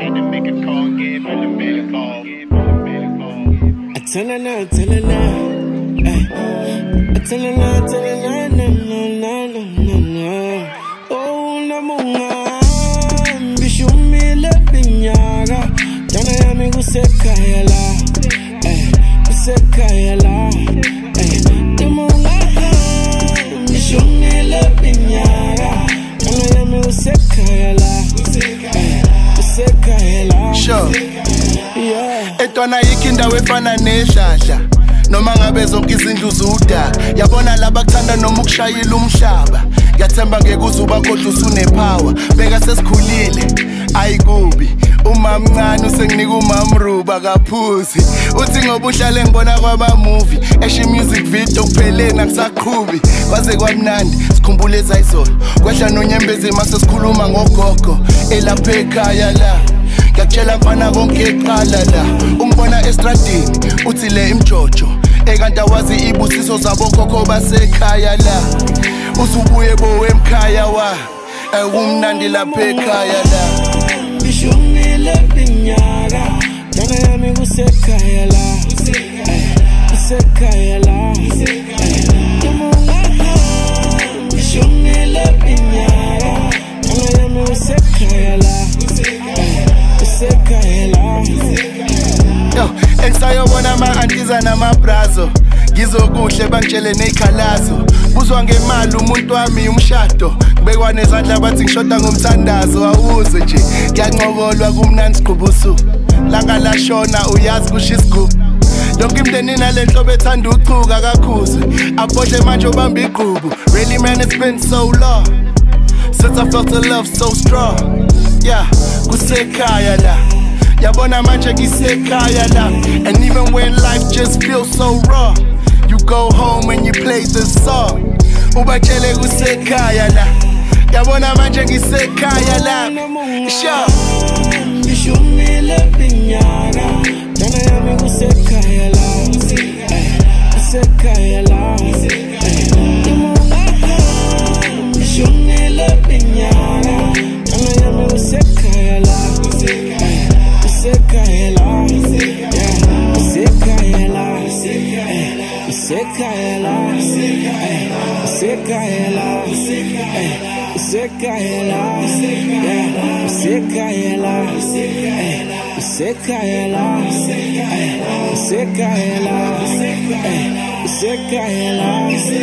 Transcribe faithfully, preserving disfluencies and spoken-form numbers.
Tell her now, tell her now, ay. Tell her now, tell her now, no, no, no, no, no. Oh, na munga, bishumile binyaga. Jana ya mi guseka yala, ay, guseka yala, ay. Na munga, bishumile binyaga. Jana ya mi guseka yala, ay, guseka yala. Sure. Yeah. Etwana ikinda wefana neshasha noma ngabe zonke izindlu zuda yabona laba kuthanda noma ukushayila umhlaba yathemba ngeke uzuba kodwa usune power beka sesikhulile ayikubi uma mncane usenginika umamruba kaphuzi uthi ngoba uhlale ngibona kwaba movie eshe music video kupheleni akusaqhubi kwaze kwamnandi sikhumbule ezayizolo kwehla nonyembezi mase sikhuluma ngogogo elapha ekhaya la ngiyakutshela mfana konke eqala la ungibona estradini uthi le imjojo ekanta wazi ibusiso zabokhokho basekhaya la usubuye bo emkhaya wa ekumnandi lapha ekhaya la bishumile binyaga jana yami kusekhaya la kusekhaya la bishumile binyaga jana yami kusekhaya la yo engisayobona ama-antiza namabrazo ngizokuhle bangitshele neyikhalazo buzwa ngemali umuntu wami umshado kubekwa nezandla bathi ngishoda ngomthandazo awuze nje ngiyancokolwa kumnandi sigqubusu langa lashona uyazi kusho isigubhu yonke imndeni nale nhlobo ethanda uchuka kakhulu abhodle manje obamba igqubu really man it's been so long since I felt the love so strong yeah kusekhaya la yabona manje ngisekhaya la and even when life just feels so raw you go home and you play this song ubatshele kusekhaya la yabona manje ngisekhaya la sure bishumile binyaga jana yami kusekhaya la kusekhaya la bishumile binyaga jana yami kusekhaya la Sekayela, Sekayela, Sekayela, Sekayela, Sekayela, Sekayela, Sekayela, Sekayela, Sekayela.